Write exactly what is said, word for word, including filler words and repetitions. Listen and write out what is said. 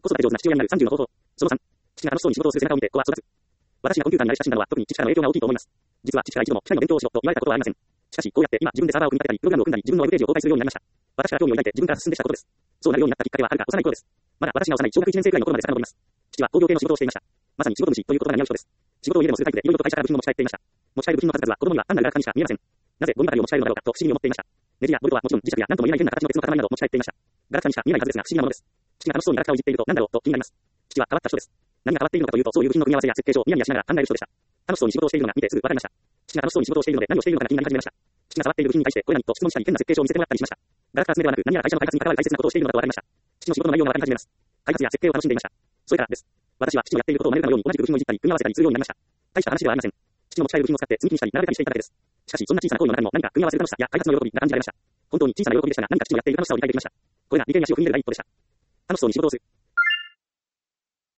子育て上手な父親になるさんじゅうの方法。そのさん、父が楽しそうに仕事をする背中を見て子は育つ。私がコンピューターに慣れ親しんだのは特に父からの影響が大きいと思います。実は父から一度も機械の勉強をしろと言われたことはありません。しかし、こうやって今自分でサーバーを組み立てたり、プログラムを組んだり、自分のウェブページを公開するようになりました。私から興味を抱いて自分から進んできたことです。そうなるようになったきっかけははるか幼い頃です。まだ私が幼い小学いちねん生くらいの頃まで遡ります。父は工業系の仕事をしていました。まさに仕事主という言葉が似合う人です。仕事を家でもするタイプで、いろいろと会社から部品を持ち帰っていました。持ち帰る部品の数々は子供には単なる裏方にしか見えません。なぜゴミ箱を持ち帰るのだろうかと不思議に思っていました。ネジやボルトはもちろん磁石や何とも言えない変な形の鉄の塊などを持ち帰っていました。ガラクタにしか見えないはずですが不思議なものです。父が楽しそうにガラクタをいじっていると何だろうと気になります。父は変わった人です。何が変わっているのかというと、そういう部品の組み合わせや設計書をニヤニヤしながら考える人でした。楽しそうに仕事をしているのが見てすぐわかりました。父が楽しそうに仕事をしているので何をしているのかが気になり始めました。父が触っている部品に対してこれ何と質問したり変な設計書を見せてもらったりしました。ガラクタ集めではなく何やら会社の開発に関わる大切なことをしているのだとわかりました。父の仕事の内容がわかり始めます。開発や設計を楽しんでいました。それからです。私は父のやっていることを真似るかのように同じく部品をいじったり組み合わせたりするようになりました。大した話ではありません。父の持ち帰る部品を使って積み木にしたり並べたりしていただけです。しかしそんな小さな行為の中にも何か組み合わせる楽しさや開発の喜びが感じられました。本当に小さな喜びでしたが何か父のやっている楽しさを抱いていきました。これが理系に足を踏み入れる第一歩でした。楽しそうに仕事をする。